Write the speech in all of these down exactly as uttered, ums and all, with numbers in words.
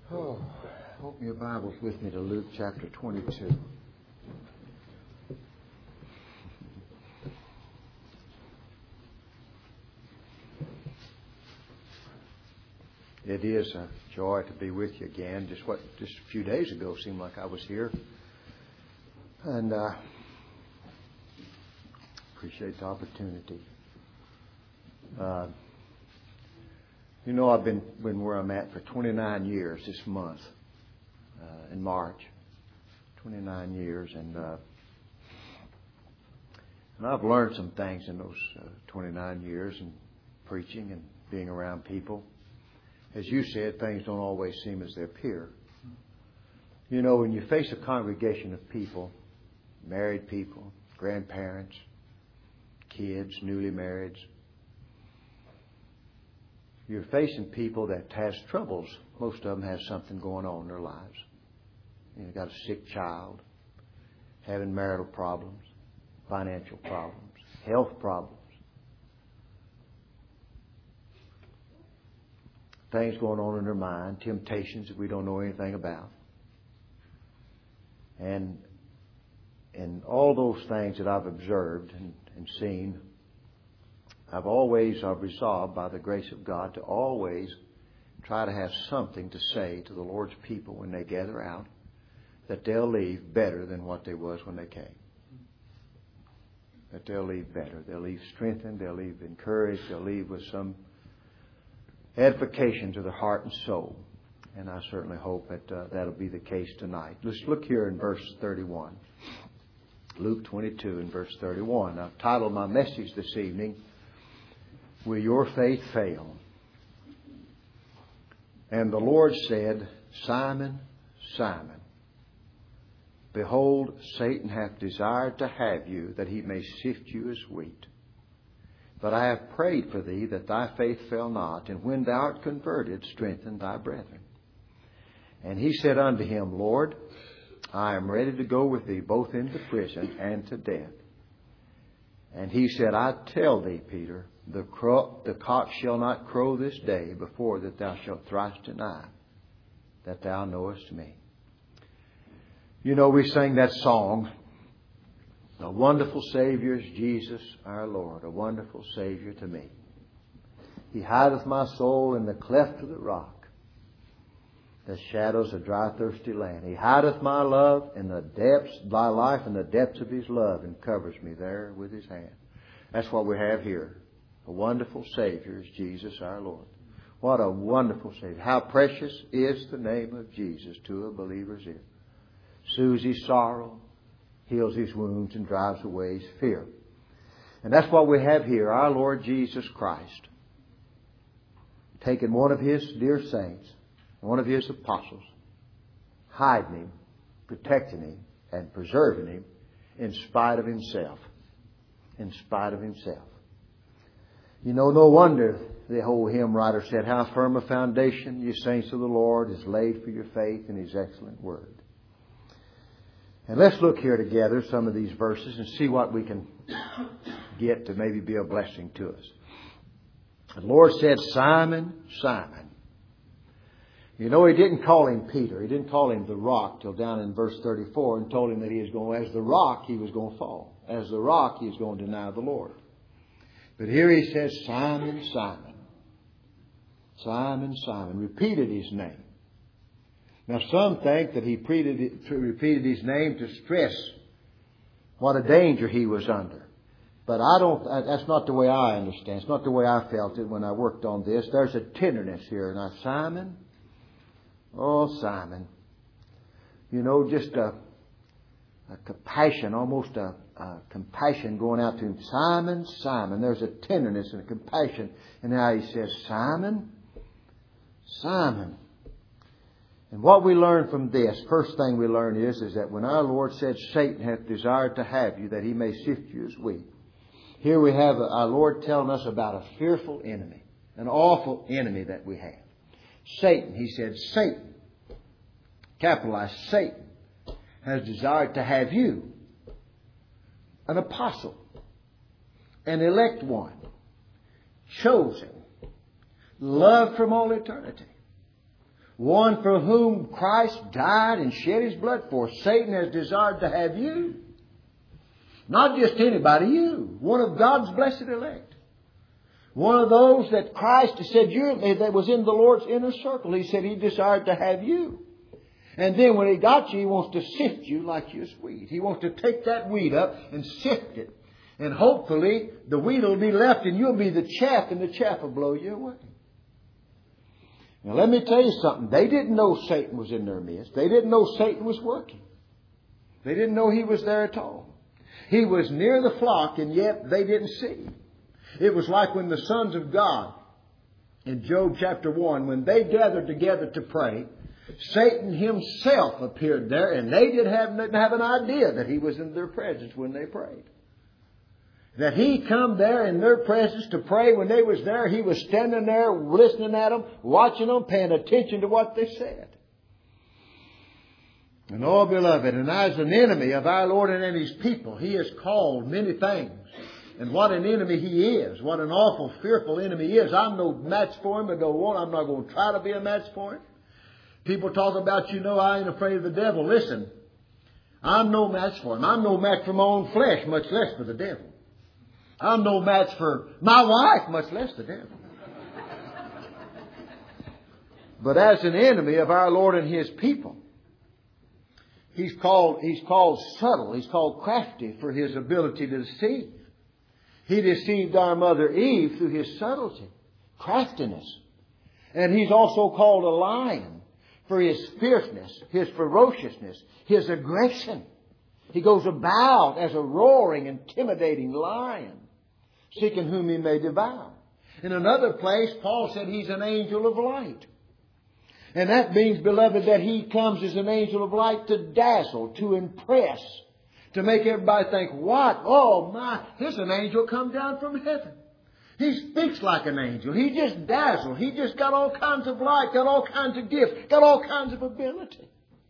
Oh, open your Bibles with me to Luke chapter twenty-two. It is a joy to be with you again. Just what just a few days ago seemed like I was here, and uh, appreciate the opportunity. Uh, you know, I've been been where I'm at for twenty-nine years this month, uh, in March. twenty-nine years, and uh, and I've learned some things in those uh, twenty-nine years, and preaching and being around people. As you said, things don't always seem as they appear. You know, when you face a congregation of people, married people, grandparents, kids, newly married, you're facing people that has troubles. Most of them have something going on in their lives. You know, got a sick child, having marital problems, financial problems, health problems. Things going on in their mind, temptations that we don't know anything about. And and all those things that I've observed and, and seen, I've always I've resolved by the grace of God to always try to have something to say to the Lord's people when they gather out, that they'll leave better than what they was when they came. That they'll leave better. They'll leave strengthened. They'll leave encouraged. They'll leave with some edification to their heart and soul. And I certainly hope that uh, that'll be the case tonight. Let's look here in verse thirty-one. Luke twenty-two and verse thirty-one. I've titled my message this evening, Will Your Faith Fail? And the Lord said, Simon, Simon, behold, Satan hath desired to have you, that he may sift you as wheat. But I have prayed for thee that thy faith fail not, and when thou art converted, strengthen thy brethren. And he said unto him, Lord, I am ready to go with thee both into prison and to death. And he said, I tell thee, Peter, the, crow, the cock shall not crow this day before that thou shalt thrice deny that thou knowest me. You know, we sang that song, A wonderful Savior is Jesus our Lord, a wonderful Savior to me. He hideth my soul in the cleft of the rock, that shadows a dry, thirsty land. He hideth my love in the depths, my life in the depths of His love, and covers me there with His hand. That's what we have here. A wonderful Savior is Jesus our Lord. What a wonderful Savior. How precious is the name of Jesus to a believer's ear. Soothes his sorrow, heals his wounds, and drives away his fear. And that's what we have here. Our Lord Jesus Christ, taking one of His dear saints, one of His apostles, hiding Him, protecting Him, and preserving Him in spite of Himself. In spite of Himself. You know, no wonder the old hymn writer said, How firm a foundation, ye saints of the Lord, is laid for your faith in His excellent word. And let's look here together some of these verses and see what we can get to maybe be a blessing to us. The Lord said, Simon, Simon. You know, He didn't call him Peter. He didn't call him the rock till down in verse thirty-four, and told him that he was going, as the rock, he was going to fall. As the rock, he was going to deny the Lord. But here He says, Simon, Simon. Simon, Simon. Repeated His name. Now, some think that He repeated His name to stress what a danger he was under. But I don't, that's not the way I understand. It's not the way I felt it when I worked on this. There's a tenderness here. Now, Simon, oh, Simon, you know, just a, a compassion, almost a, a compassion going out to him. Simon, Simon. There's a tenderness and a compassion. And now He says, Simon, Simon. And what we learn from this, first thing we learn is, is that when our Lord said, Satan hath desired to have you, that he may sift you as wheat. Here we have our Lord telling us about a fearful enemy, an awful enemy that we have. Satan, He said, Satan, capitalized Satan, has desired to have you, an apostle, an elect one, chosen, loved from all eternity, one for whom Christ died and shed His blood for. Satan has desired to have you. Not just anybody, you. One of God's blessed elect. One of those that Christ said you're, that was in the Lord's inner circle. He said He desired to have you. And then when He got you, He wants to sift you like you're wheat. He wants to take that wheat up and sift it. And hopefully the wheat will be left and you'll be the chaff, and the chaff will blow you away. Now let me tell you something. They didn't know Satan was in their midst. They didn't know Satan was working. They didn't know he was there at all. He was near the flock, and yet they didn't see. It was like when the sons of God in Job chapter one, when they gathered together to pray, Satan himself appeared there, and they didn't have, didn't have an idea that he was in their presence when they prayed. That he come there in their presence to pray. When they was there, he was standing there listening at them, watching them, paying attention to what they said. And oh, beloved, and as an enemy of our Lord and His people, He is called many things. And what an enemy he is. What an awful, fearful enemy he is. I'm no match for him, but don't want. I'm not going to try to be a match for him. People talk about, you know, I ain't afraid of the devil. Listen, I'm no match for him. I'm no match for my own flesh, much less for the devil. I'm no match for my wife, much less the devil. But as an enemy of our Lord and His people, he's called, he's called subtle. He's called crafty for his ability to deceive. He deceived our mother Eve through his subtlety, craftiness. And he's also called a lion for his fierceness, his ferociousness, his aggression. He goes about as a roaring, intimidating lion, seeking whom he may devour. In another place, Paul said he's an angel of light. And that means, beloved, that he comes as an angel of light to dazzle, to impress, to make everybody think, what? Oh my, here's an angel come down from heaven. He speaks like an angel. He just dazzles. He just got all kinds of light, got all kinds of gifts, got all kinds of ability.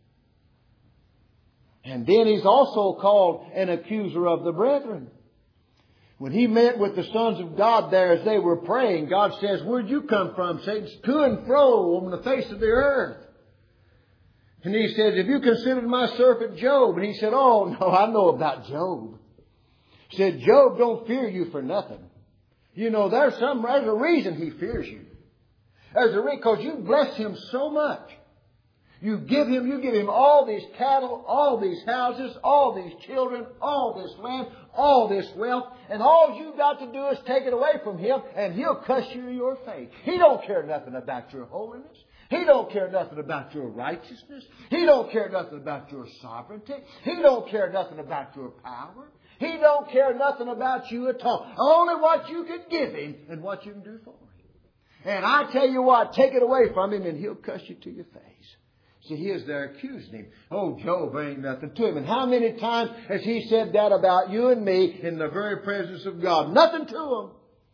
And then he's also called an accuser of the brethren. When he met with the sons of God there as they were praying, God says, where'd you come from, Satan? To and fro on the face of the earth. And he says, have you considered my servant Job? And he said, oh, no, I know about Job. He said, Job don't fear you for nothing. You know, there's some, there's a reason he fears you. There's a reason, because you bless him so much. You give him, you give him all these cattle, all these houses, all these children, all this land, all this wealth. And all you got to do is take it away from him, and he'll cuss you in your face. He don't care nothing about your holiness. He don't care nothing about your righteousness. He don't care nothing about your sovereignty. He don't care nothing about your power. He don't care nothing about you at all. Only what you can give him and what you can do for him. And I tell you what, take it away from him and he'll cuss you to your face. See, he is there accusing him. Oh, Job ain't nothing to him. And how many times has he said that about you and me in the very presence of God? Nothing to him.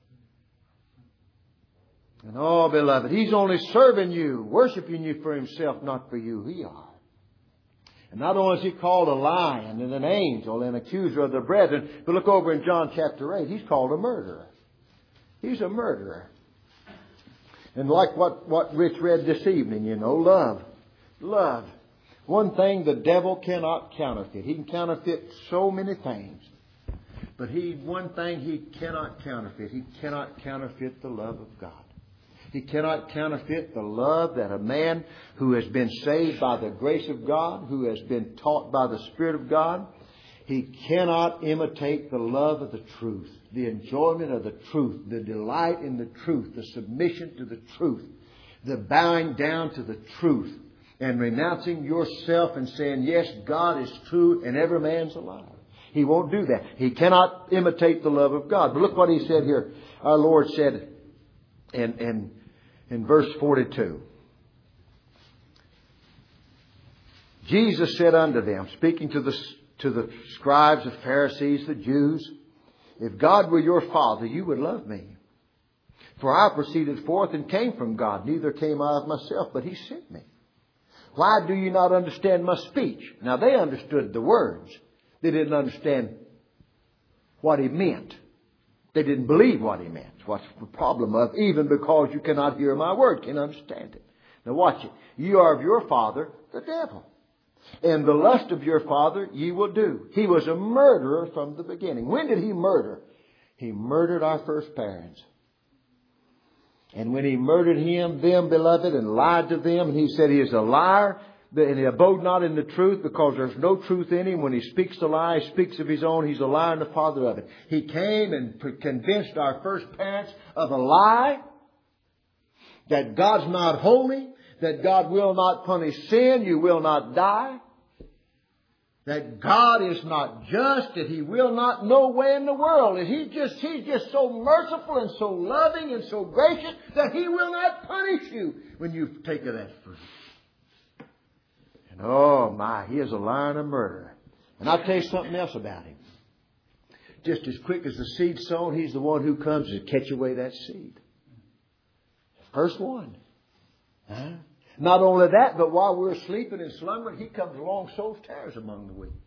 And oh, beloved, he's only serving you, worshiping you for himself, not for you. He are. And not only is he called a lion and an angel and accuser of the brethren, but look over in John chapter eight, he's called a murderer. He's a murderer. And like what, what Rich read this evening, you know, love. Love. One thing the devil cannot counterfeit. He can counterfeit so many things. But he, one thing he cannot counterfeit. He cannot counterfeit the love of God. He cannot counterfeit the love that a man who has been saved by the grace of God, who has been taught by the Spirit of God, he cannot imitate the love of the truth, the enjoyment of the truth, the delight in the truth, the submission to the truth, the bowing down to the truth, and renouncing yourself and saying, yes, God is true and every man's a liar. He won't do that. He cannot imitate the love of God. But look what he said here. Our Lord said in, in, in verse forty-two. Jesus said unto them, speaking to the, to the scribes, the Pharisees, the Jews, if God were your Father, you would love me. For I proceeded forth and came from God. Neither came I of myself, but He sent me. Why do you not understand my speech? Now they understood the words. They didn't understand what He meant. They didn't believe what He meant. What's the problem of, even because you cannot hear my word, can't understand it. Now watch it. You are of your father, the devil. And the lust of your father ye will do. He was a murderer from the beginning. When did he murder? He murdered our first parents. And when he murdered him, them, beloved, and lied to them, and he said he is a liar, and he abode not in the truth, because there's no truth in him. When he speaks a lie, he speaks of his own. He's a liar and the father of it. He came and convinced our first parents of a lie, that God's not holy, that God will not punish sin, you will not die, that God is not just, that He will not no way in the world, and He's just, He's just so merciful and so loving and so gracious that He will not punish you when you take of that fruit. And oh my, He is a liar and a murderer. And I'll tell you something else about Him. Just as quick as the seed sown, He's the one who comes to catch away that seed. First one. Huh? Not only that, but while we're sleeping and slumbering, He comes along, sows tares among the wheat.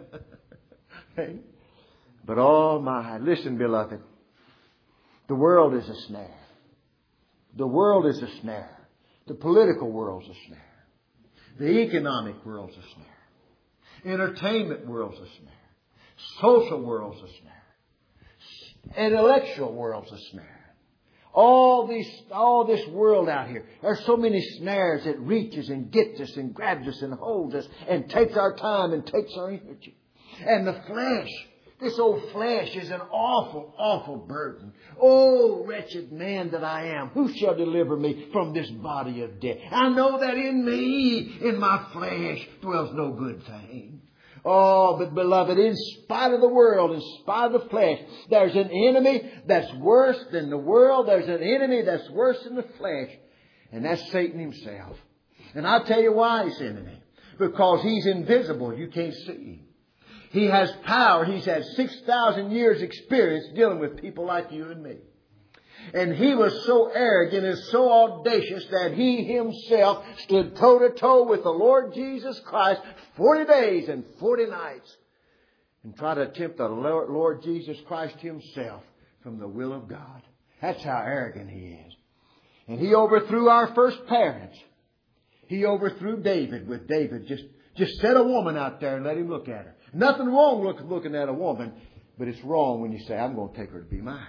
Hey? But oh my, listen, beloved. The world is a snare. The world is a snare. The political world's a snare. The economic world's a snare. Entertainment world's a snare. Social world's a snare. Intellectual world's a snare. All these, all this world out here. There's so many snares that reaches and gets us and grabs us and holds us and takes our time and takes our energy. And the flesh, this old flesh is an awful, awful burden. Oh, wretched man that I am, who shall deliver me from this body of death? I know that in me, in my flesh, dwells no good thing. Oh, but beloved, in spite of the world, in spite of the flesh, there's an enemy that's worse than the world. There's an enemy that's worse than the flesh. And that's Satan himself. And I'll tell you why he's enemy. Because he's invisible. You can't see him. He has power. He's had six thousand years experience dealing with people like you and me. And he was so arrogant and so audacious that he himself stood toe to toe with the Lord Jesus Christ forty days and forty nights and tried to tempt the Lord Jesus Christ himself from the will of God. That's how arrogant he is. And he overthrew our first parents. He overthrew David with David. Just, just set a woman out there and let him look at her. Nothing wrong with looking at a woman, but it's wrong when you say, I'm going to take her to be mine.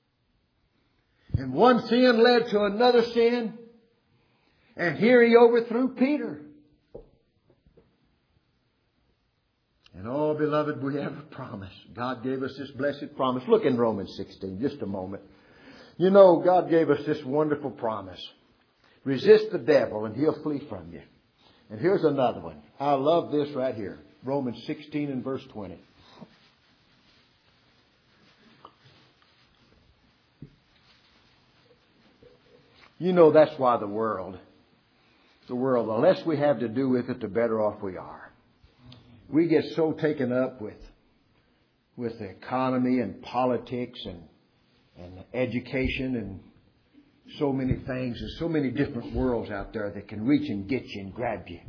And one sin led to another sin. And here he overthrew Peter. And oh, beloved, we have a promise. God gave us this blessed promise. Look in Romans sixteen, just a moment. You know, God gave us this wonderful promise. Resist the devil and he'll flee from you. And here's another one. I love this right here. Romans sixteen and verse twenty. You know, that's why the world, the world, the less we have to do with it, the better off we are. We get so taken up with, with the economy and politics and, and education and so many things. There's so many different worlds out there that can reach and get you and grab you.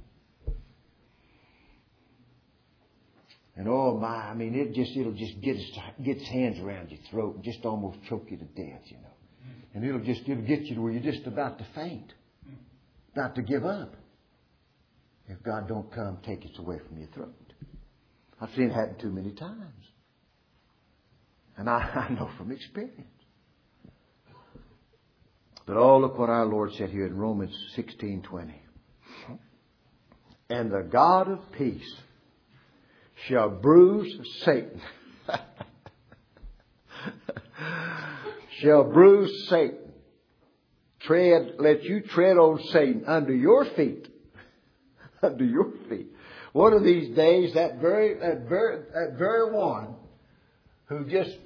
And oh my, I mean, it just, it'll just get its, get its hands around your throat and just almost choke you to death, you know. And it'll just, it'll get you to where you're just about to faint. About to give up. If God don't come, take it away from your throat. I've seen it happen too many times. And I, I know from experience. But oh, look what our Lord said here in Romans sixteen twenty. And the God of peace shall bruise Satan. Shall bruise Satan. Tread, let you tread on Satan under your feet. Under your feet. One of these days, that very, that very, that very one who just,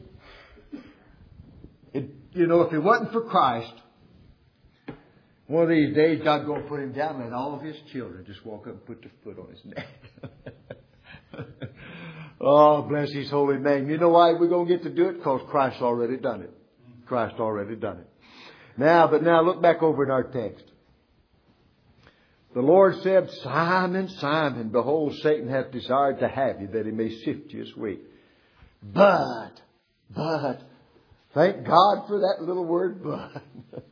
it, you know, if it wasn't for Christ, one of these days, God's going to put him down and let all of his children just walk up and put their foot on his neck. Oh, bless his holy name. You know why we're going to get to do it? Because Christ's already done it. Christ already done it. Now, but now look back over in our text. The Lord said, Simon, Simon, behold, Satan hath desired to have you, that he may sift you as wheat. But, but, Thank God for that little word, but.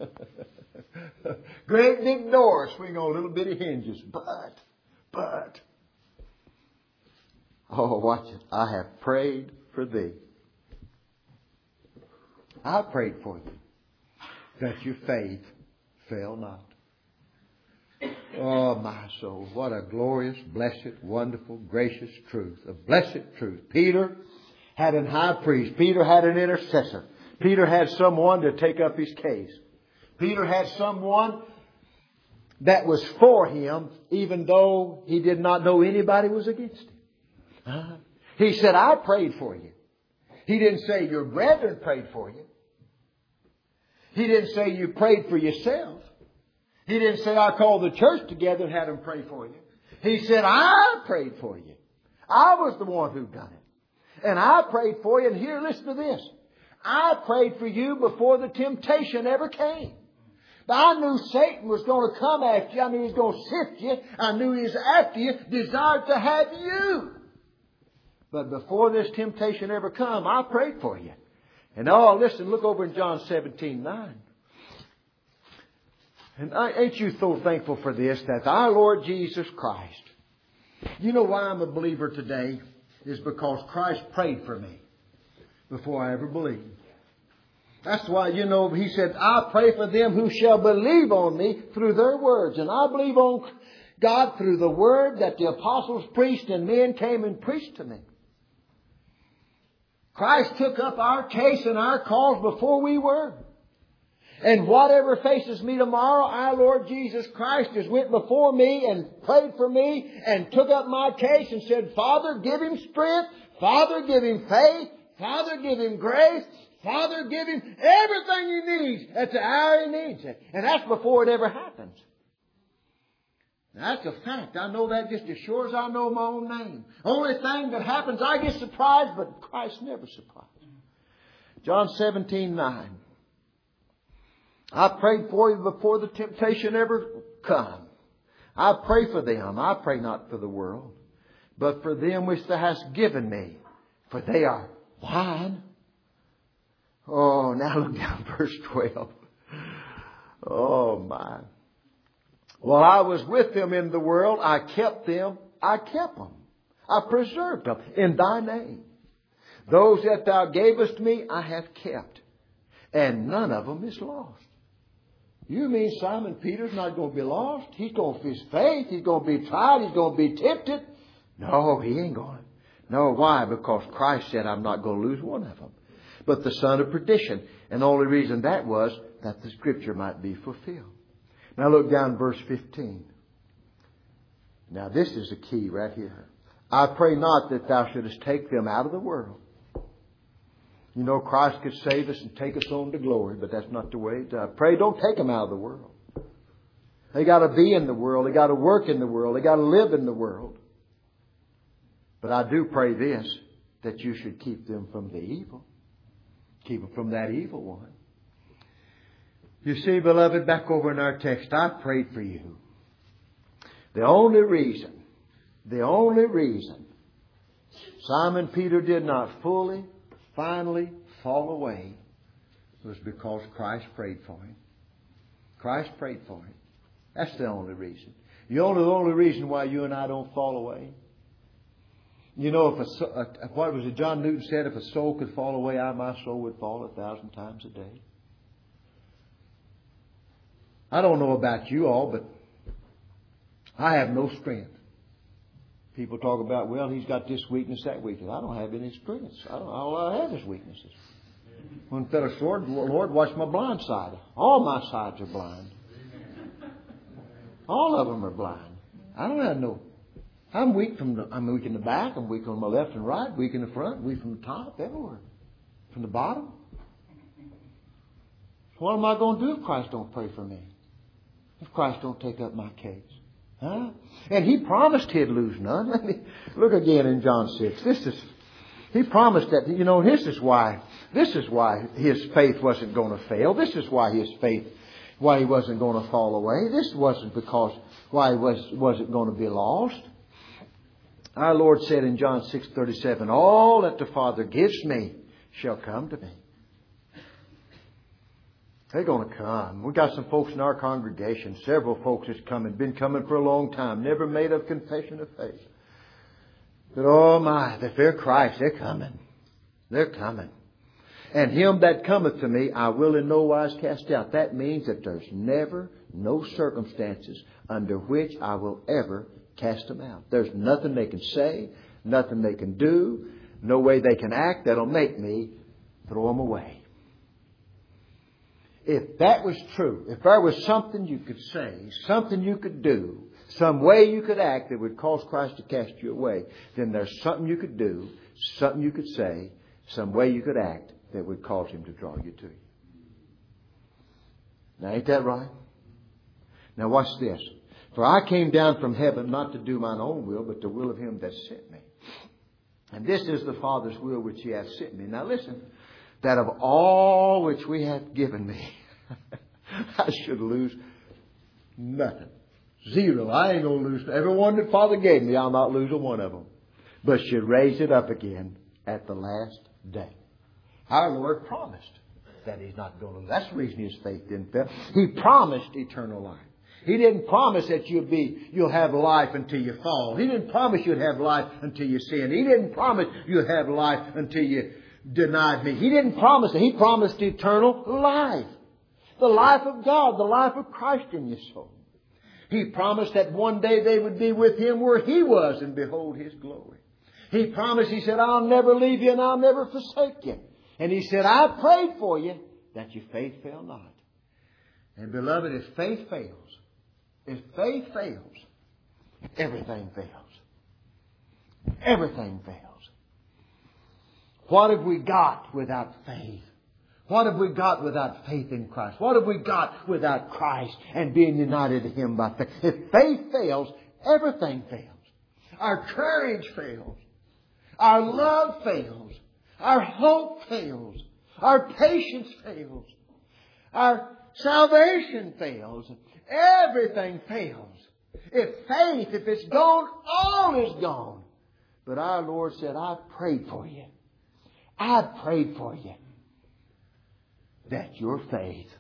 Great big doors swing on little bitty hinges. But, but. Oh, watch it. I have prayed for thee. I prayed for you that your faith fail not. Oh, my soul. What a glorious, blessed, wonderful, gracious truth. A blessed truth. Peter had an high priest. Peter had an intercessor. Peter had someone to take up his case. Peter had someone that was for him, even though he did not know anybody was against him. Uh, he said, I prayed for you. He didn't say your brethren prayed for you. He didn't say you prayed for yourself. He didn't say I called the church together and had them pray for you. He said, I prayed for you. I was the one who done it. And I prayed for you. And here, listen to this. I prayed for you before the temptation ever came. I knew Satan was going to come after you. I knew he was going to sift you. I knew he was after you, desired to have you. But before this temptation ever come, I prayed for you. And oh, listen, look over in John seventeen nine. And ain't you so thankful for this, that our Lord Jesus Christ, you know why I'm a believer today? Is because Christ prayed for me before I ever believed. That's why, you know, He said, I pray for them who shall believe on me through their words. And I believe on God through the word that the apostles preached and men came and preached to me. Christ took up our case and our cause before we were. And whatever faces me tomorrow, our Lord Jesus Christ has went before me and prayed for me and took up my case and said, Father, give him strength. Father, give him faith. Father, give him grace. Father, give him everything he needs at the hour he needs it. And that's before it ever happens. That's a fact. I know that just as sure as I know my own name. Only thing that happens, I get surprised, but Christ never surprised. John seventeen nine. I prayed for you before the temptation ever come. I pray for them. I pray not for the world, but for them which thou hast given me, for they are thine. Oh, now look down verse twelve. Oh, my. While I was with them in the world, I kept them. I kept them. I preserved them in thy name. Those that thou gavest me, I have kept. And none of them is lost. You mean Simon Peter's not going to be lost? He's going to face faith. He's going to be tried. He's going to be tempted. No, he ain't going. No, why? Because Christ said, I'm not going to lose one of them. But the son of perdition. And the only reason that was that the scripture might be fulfilled. Now look down verse fifteen. Now this is the key right here. I pray not that thou shouldest take them out of the world. You know, Christ could save us and take us on to glory, but that's not the way. I pray don't take them out of the world. They got to be in the world. They got to work in the world. They got to live in the world. But I do pray this, that you should keep them from the evil. Keep them from that evil one. You see, beloved, back over in our text, I prayed for you. The only reason, the only reason Simon Peter did not fully, finally fall away was because Christ prayed for him. Christ prayed for him. That's the only reason. You know the only reason why you and I don't fall away? You know, if a, a, what was it John Newton said, if a soul could fall away, I, my soul would fall a thousand times a day. I don't know about you all, but I have no strength. People talk about, well, he's got this weakness, that weakness. I don't have any strengths. I don't, all I have is weaknesses. One fellow said, Lord, watch my blind side. All my sides are blind. All of them are blind. I don't have no. I'm weak from the, I'm weak in the back. I'm weak on my left and right. Weak in the front. Weak from the top. Everywhere. From the bottom. So what am I going to do if Christ don't pray for me? If Christ don't take up my case? Huh? And He promised He'd lose none. Let me look again in John six. This is, He promised that, you know, this is why, this is why His faith wasn't going to fail. This is why His faith, why He wasn't going to fall away. This wasn't because why He was, wasn't going to be lost. Our Lord said in John six thirty-seven, all that the Father gives me shall come to me. They're going to come. We got some folks in our congregation, several folks that's coming, been coming for a long time, never made a confession of faith. But oh my, if they're Christ, they're coming. They're coming. And him that cometh to me, I will in no wise cast out. That means that there's never, no circumstances under which I will ever cast them out. There's nothing they can say, nothing they can do, no way they can act that'll make me throw them away. If that was true, if there was something you could say, something you could do, some way you could act that would cause Christ to cast you away, then there's something you could do, something you could say, some way you could act that would cause Him to draw you to you. Now, ain't that right? Now, watch this. For I came down from heaven not to do mine own will, but the will of Him that sent me. And this is the Father's will which He hath sent me. Now, listen. That of all which we have given me, I should lose nothing. Zero. I ain't going to lose. Every one that Father gave me, I'll not lose a one of them. But should raise it up again at the last day. Our Lord promised that He's not going to lose. That's the reason His faith didn't fail. He promised eternal life. He didn't promise that you'll be, you'll have life until you fall. He didn't promise you'd have life until you sin. He didn't promise you'll have life until you denied me. He didn't promise it. He promised eternal life. The life of God, the life of Christ in your soul. He promised that one day they would be with Him where He was and behold His glory. He promised, He said, I'll never leave you and I'll never forsake you. And He said, I prayed for you that your faith fail not. And beloved, if faith fails, if faith fails, everything fails. Everything fails. What have we got without faith? What have we got without faith in Christ? What have we got without Christ and being united to Him by faith? If faith fails, everything fails. Our courage fails. Our love fails. Our hope fails. Our patience fails. Our salvation fails. Everything fails. If faith, if it's gone, all is gone. But our Lord said, I prayed for you. I prayed for you that your faith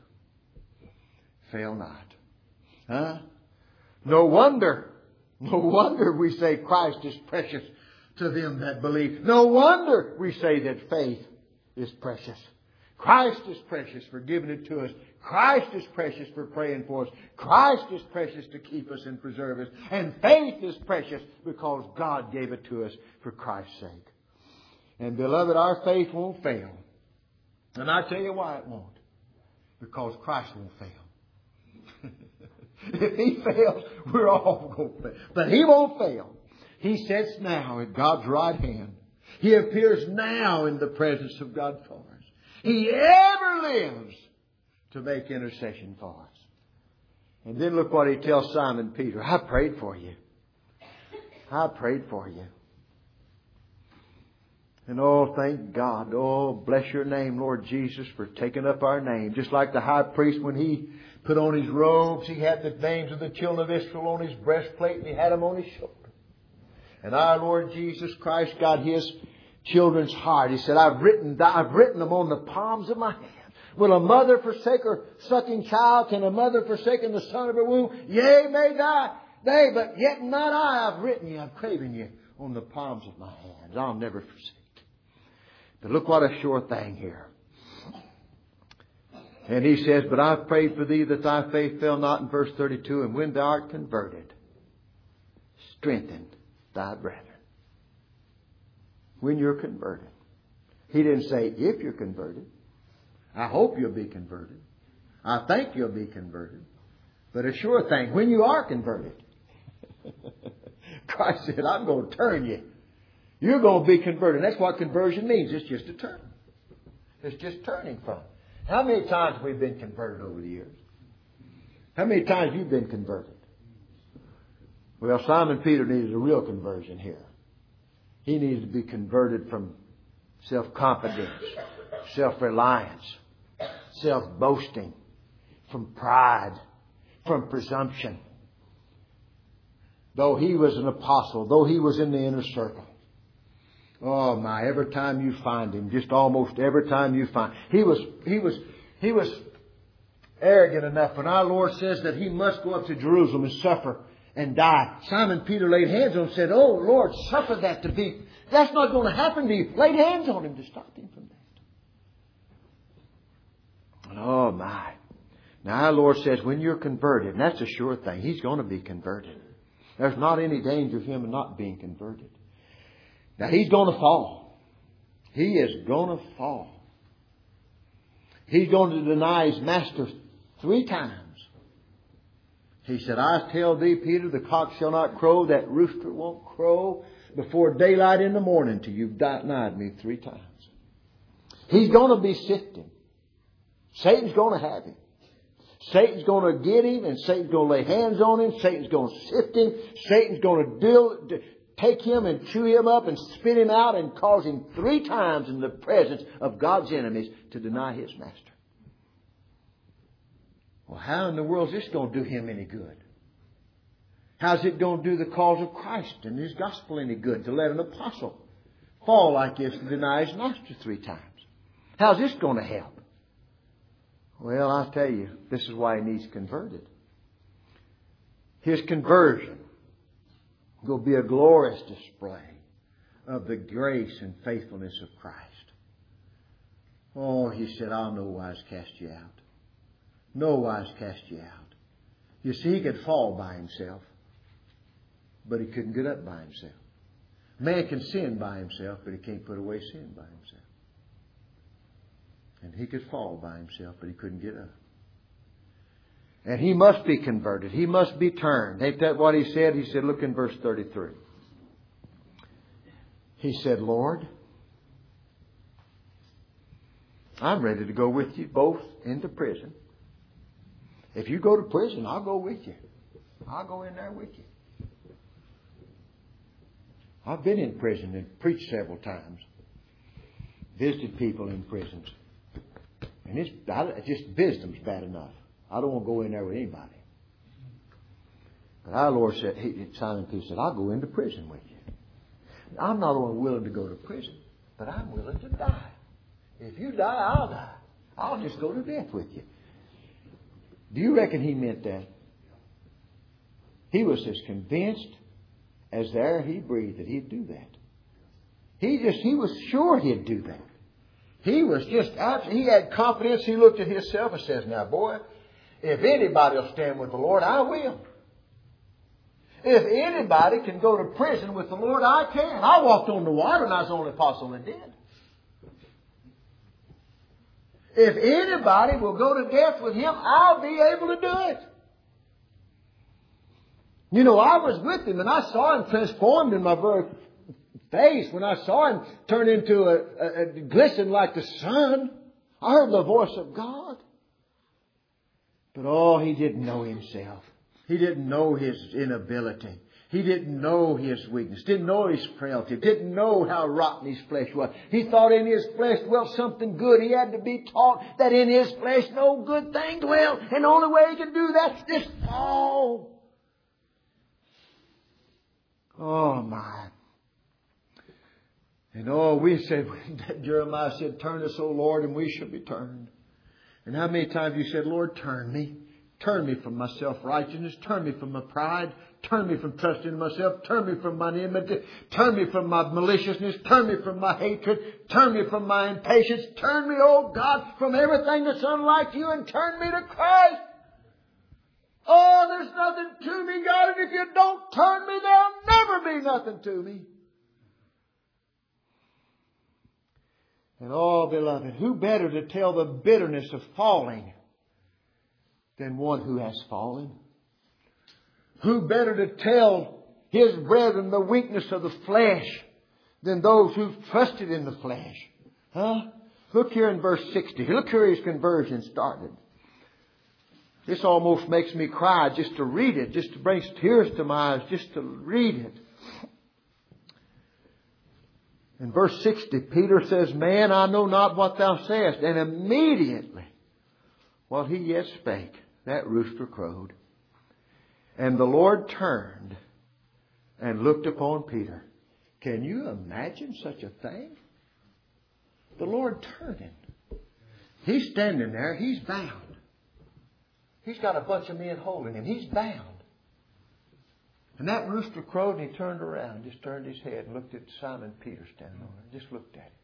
fail not. Huh? No wonder, no wonder we say Christ is precious to them that believe. No wonder we say that faith is precious. Christ is precious for giving it to us. Christ is precious for praying for us. Christ is precious to keep us and preserve us. And faith is precious because God gave it to us for Christ's sake. And beloved, our faith won't fail. And I tell you why it won't. Because Christ won't fail. If He fails, we're all going to fail. But He won't fail. He sits now at God's right hand. He appears now in the presence of God for us. He ever lives to make intercession for us. And then look what He tells Simon Peter. I prayed for you. I prayed for you. And oh, thank God. Oh, bless your name, Lord Jesus, for taking up our name. Just like the high priest, when he put on his robes, he had the names of the children of Israel on his breastplate, and he had them on his shoulder. And our Lord Jesus Christ got His children's heart. He said, I've written, I've written them on the palms of my hand. Will a mother forsake her sucking child? Can a mother forsake the son of her womb? Yea, may die they, but yet not I. I've written you, I've graven you on the palms of my hands. I'll never forsake. But look what a sure thing here. And He says, but I've prayed for thee that thy faith fail not in verse thirty-two. And when thou art converted, strengthen thy brethren. When you're converted. He didn't say if you're converted. I hope you'll be converted. I think you'll be converted. But a sure thing, when you are converted. Christ said, I'm going to turn you. You're going to be converted. That's what conversion means. It's just a turn. It's just turning from. How many times have we been converted over the years? How many times have you been converted? Well, Simon Peter needed a real conversion here. He needed to be converted from self-confidence, self-reliance, self-boasting, from pride, from presumption. Though he was an apostle, though he was in the inner circle. Oh my, every time you find him, just almost every time you find, he was, he was, he was arrogant enough when our Lord says that He must go up to Jerusalem and suffer and die. Simon Peter laid hands on him and said, "Oh, Lord, suffer that to be. That's not going to happen to you." Laid hands on him to stop him from that. Oh, my. Now, our Lord says when you're converted, and that's a sure thing, He's going to be converted. There's not any danger of Him not being converted. Now, He's going to fall. He is going to fall. He's going to deny His Master three times. He said, "I tell thee, Peter, the cock shall not crow, that rooster won't crow before daylight in the morning till you've denied me three times." He's going to be sifted. Satan's going to have him. Satan's going to get him, and Satan's going to lay hands on him. Satan's going to sift him. Satan's going to deal, take him and chew him up and spit him out and cause him three times in the presence of God's enemies to deny His Master. Well, how in the world is this going to do him any good? How's it going to do the cause of Christ and His gospel any good to let an apostle fall like this and deny his Master three times? How's this going to help? Well, I'll tell you, this is why he needs converted. His conversion will be a glorious display of the grace and faithfulness of Christ. Oh, He said, "I'll no wise cast you out. No wise cast you out." You see, he could fall by himself, but he couldn't get up by himself. Man can sin by himself, but he can't put away sin by himself. And he could fall by himself, but he couldn't get up. And he must be converted. He must be turned. Ain't that what he said? He said, look in verse thirty-three. He said, "Lord, I'm ready to go with you both into prison. If you go to prison, I'll go with you. I'll go in there with you." I've been in prison and preached several times. Visited people in prisons. And it's I, just wisdom's bad enough. I don't want to go in there with anybody. But our Lord said, he, Simon Peter said, "I'll go into prison with you." I'm not only willing to go to prison, but I'm willing to die. If you die, I'll die. I'll just go to death with you. Do you reckon he meant that? He was as convinced as the air he breathed that he'd do that. He just, he was sure he'd do that. He was just, he had confidence. He looked at himself and says, "Now, boy, if anybody will stand with the Lord, I will. If anybody can go to prison with the Lord, I can. I walked on the water and I was the only apostle that did. If anybody will go to death with Him, I'll be able to do it." You know, I was with Him and I saw Him transformed in my very face. When I saw Him turn into a, a, a glisten like the sun, I heard the voice of God. But oh, He didn't know Himself. He didn't know His inability. He didn't know his weakness. Didn't know his frailty. Didn't know how rotten his flesh was. He thought in his flesh dwelt something good. He had to be taught that in his flesh no good thing dwelt. And the only way he can do that is just fall. Oh, my. And oh, we said, Jeremiah said, "Turn us, O Lord, and we shall be turned." And how many times you said, "Lord, turn me. Turn me from my self-righteousness. Turn me from my pride. Turn me from trusting in myself. Turn me from my enmity. Turn me from my maliciousness. Turn me from my hatred. Turn me from my impatience. Turn me, oh God, from everything that's unlike You and turn me to Christ. Oh, there's nothing to me, God, and if You don't turn me, there'll never be nothing to me." And oh, beloved, who better to tell the bitterness of falling than one who has fallen? Who better to tell his brethren the weakness of the flesh than those who've trusted in the flesh? Huh? Look here in verse sixty. Look here his conversion started. This almost makes me cry just to read it, just to bring tears to my eyes, just to read it. In verse sixty, Peter says, "Man, I know not what thou sayest." And immediately, while he yet spake, that rooster crowed. And the Lord turned and looked upon Peter. Can you imagine such a thing? The Lord turning. He's standing there. He's bound. He's got a bunch of men holding him. He's bound. And that rooster crowed and he turned around, just turned his head and looked at Simon Peter standing over there. Just looked at him.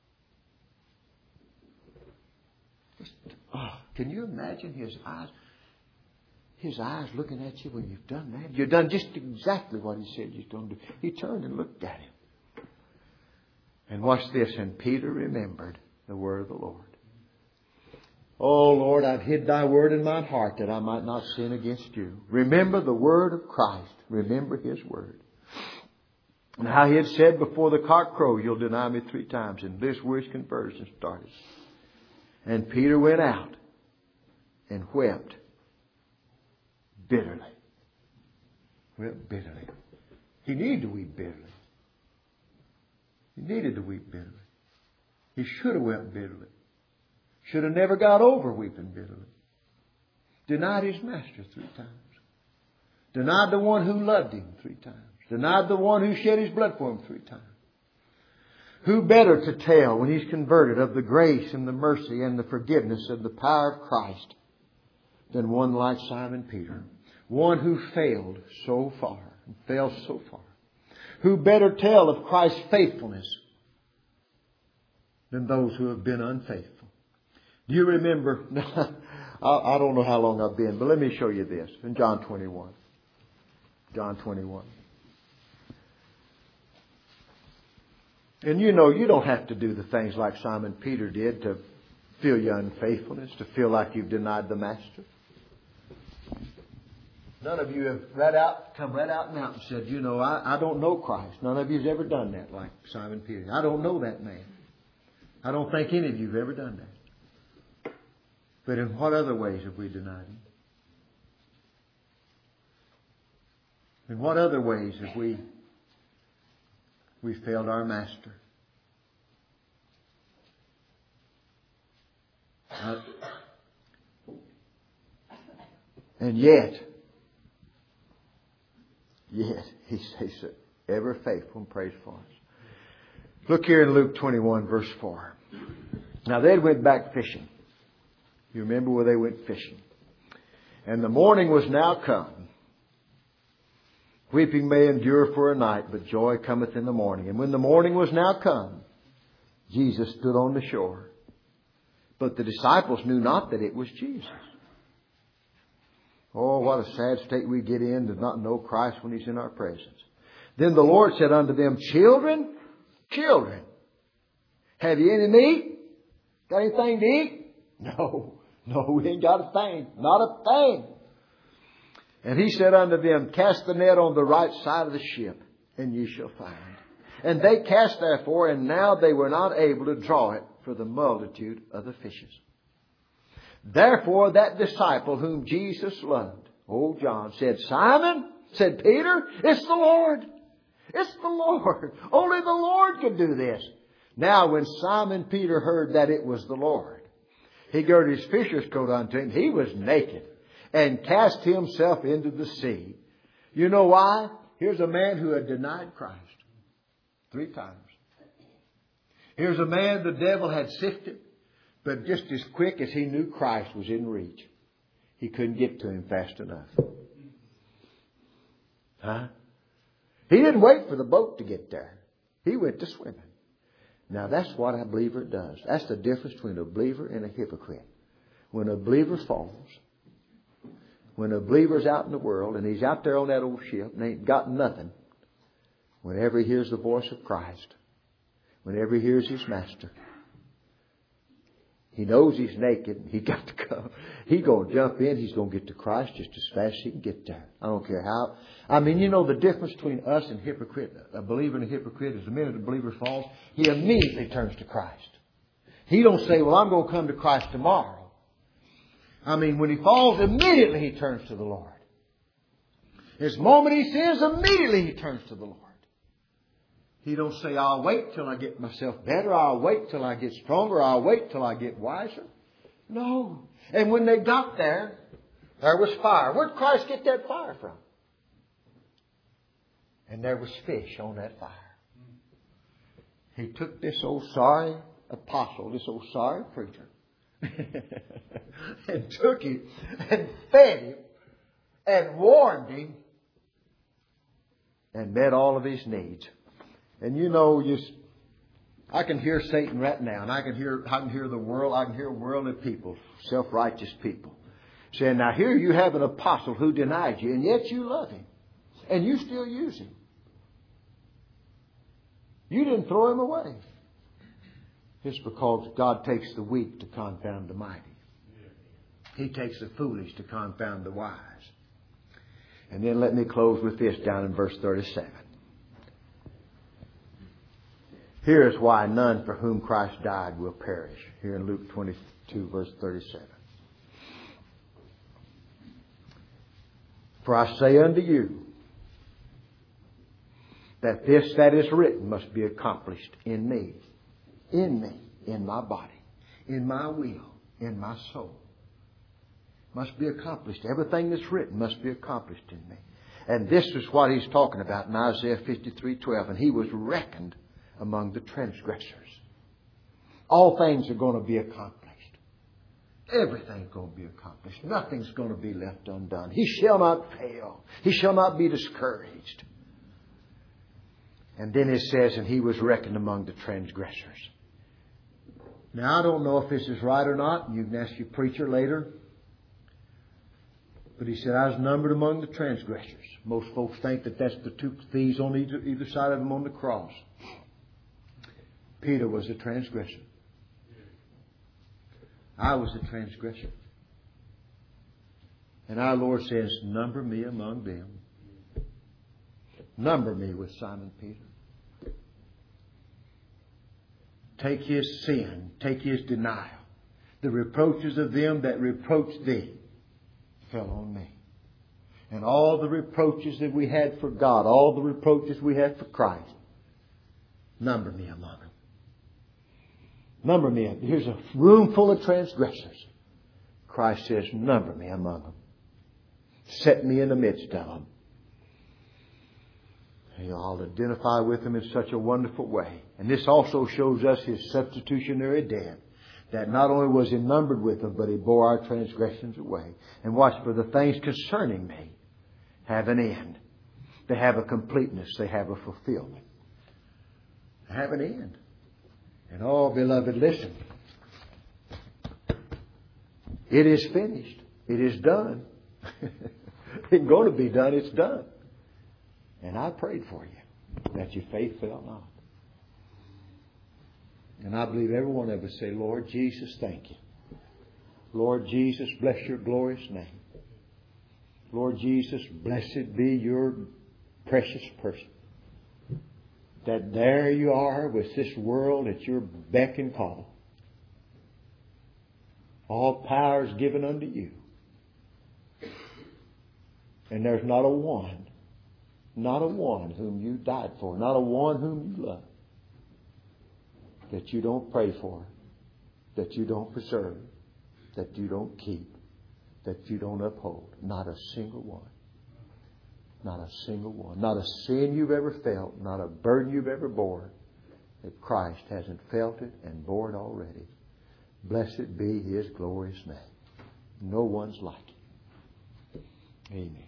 Just, oh, can you imagine his eyes? His eyes looking at you when you've done that. You've done just exactly what he said you're going to do. He turned and looked at him. And watch this. And Peter remembered the word of the Lord. Oh, Lord, I've hid thy word in my heart that I might not sin against you. Remember the word of Christ. Remember his word. And how he had said before the cock crow, you'll deny me three times. And this where his conversion started. And Peter went out and wept bitterly. Wept bitterly. He needed to weep bitterly. He needed to weep bitterly. He should have wept bitterly. Should have never got over weeping bitterly. Denied his master three times. Denied the one who loved him three times. Denied the one who shed his blood for him three times. Who better to tell when he's converted of the grace and the mercy and the forgiveness of the power of Christ than one like Simon Peter? One who failed so far and fell so far. Who better tell of Christ's faithfulness than those who have been unfaithful? Do you remember? I don't know how long I've been, but let me show you this in John twenty-one. John twenty-one. And you know, you don't have to do the things like Simon Peter did to feel your unfaithfulness, to feel like you've denied the Master. None of you have right out, come right out and out and said, you know, I, I don't know Christ. None of you has ever done that like Simon Peter. I don't know that man. I don't think any of you have ever done that. But in what other ways have we denied him? In what other ways have we we failed our Master? Uh, and yet, yet He says ever faithful and prays for us. Look here in Luke twenty-one, verse four. Now they went back fishing. You remember where they went fishing. And the morning was now come. Weeping may endure for a night, but joy cometh in the morning. And when the morning was now come, Jesus stood on the shore. But the disciples knew not that it was Jesus. Oh, what a sad state we get in to not know Christ when He's in our presence. Then the Lord said unto them, Children, children, have ye any meat? Got anything to eat? No, no, we ain't got a thing. Not a thing. And He said unto them, Cast the net on the right side of the ship, and ye shall find. And they cast therefore, and now they were not able to draw it for the multitude of the fishes. Therefore that disciple whom Jesus loved, old John, said, Simon, said Peter, it's the Lord. It's the Lord. Only the Lord could do this. Now when Simon Peter heard that it was the Lord, he girded his fisher's coat unto him. He was naked and cast himself into the sea. You know why? Here's a man who had denied Christ three times. Here's a man the devil had sifted, but just as quick as he knew Christ was in reach, he couldn't get to him fast enough. Huh? He didn't wait for the boat to get there. He went to swimming. Now that's what a believer does. That's the difference between a believer and a hypocrite. When a believer falls, when a believer's out in the world and he's out there on that old ship and ain't got nothing, whenever he hears the voice of Christ, whenever he hears his Master, he knows he's naked. He got to come. He's going to jump in. He's going to get to Christ just as fast as he can get there. I don't care how. I mean, you know, the difference between us and hypocrite, a believer and a hypocrite is the minute a believer falls, he immediately turns to Christ. He don't say, well, I'm going to come to Christ tomorrow. I mean, when he falls, immediately he turns to the Lord. This moment he sins, immediately he turns to the Lord. He don't say, I'll wait till I get myself better. I'll wait till I get stronger. I'll wait till I get wiser. No. And when they got there, there was fire. Where'd Christ get that fire from? And there was fish on that fire. He took this old sorry apostle, this old sorry preacher, and took him and fed him and warmed him and met all of his needs. And you know, you, I can hear Satan right now, and I can hear, I can hear the world, I can hear worldly people, self-righteous people, saying, now here you have an apostle who denied you, and yet you love him, and you still use him. You didn't throw him away. It's because God takes the weak to confound the mighty. He takes the foolish to confound the wise. And then let me close with this down in verse thirty-seven. Here is why none for whom Christ died will perish. Here in Luke twenty-two, verse thirty-seven. For I say unto you, that this that is written must be accomplished in me. In me. In my body. In my will. In my soul. Must be accomplished. Everything that's written must be accomplished in me. And this is what he's talking about in Isaiah fifty-three twelve. And he was reckoned among the transgressors. All things are going to be accomplished. Everything's going to be accomplished. Nothing's going to be left undone. He shall not fail. He shall not be discouraged. And then it says, and he was reckoned among the transgressors. Now, I don't know if this is right or not. You can ask your preacher later. But he said, I was numbered among the transgressors. Most folks think that that's the two thieves on either, either side of him on the cross. Peter was a transgressor. I was a transgressor. And our Lord says, number me among them. Number me with Simon Peter. Take his sin. Take his denial. The reproaches of them that reproached thee fell on me. And all the reproaches that we had for God, all the reproaches we had for Christ, number me among them. Number me. Here's a room full of transgressors. Christ says, number me among them. Set me in the midst of them. And I'll identify with them in such a wonderful way. And this also shows us his substitutionary death. That not only was he numbered with them, but he bore our transgressions away. And watch, for the things concerning me have an end. They have a completeness. They have a fulfillment. They have an end. And oh, beloved, listen. It is finished. It is done. It's going to be done. It's done. And I prayed for you that your faith fail not. And I believe every one of us say, Lord Jesus, thank you. Lord Jesus, bless your glorious name. Lord Jesus, blessed be your precious person. That there you are with this world at your beck and call. All power is given unto you. And there's not a one, not a one whom you died for, not a one whom you love, that you don't pray for, that you don't preserve, that you don't keep, that you don't uphold. Not a single one. Not a single one. Not a sin you've ever felt, not a burden you've ever borne, that Christ hasn't felt it and bore it already. Blessed be his glorious name. No one's like it. Amen.